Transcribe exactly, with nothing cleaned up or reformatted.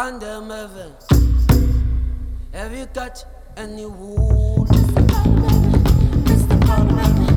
on them heavens. Have you got any wool? Mister Coleman, Mister Coleman.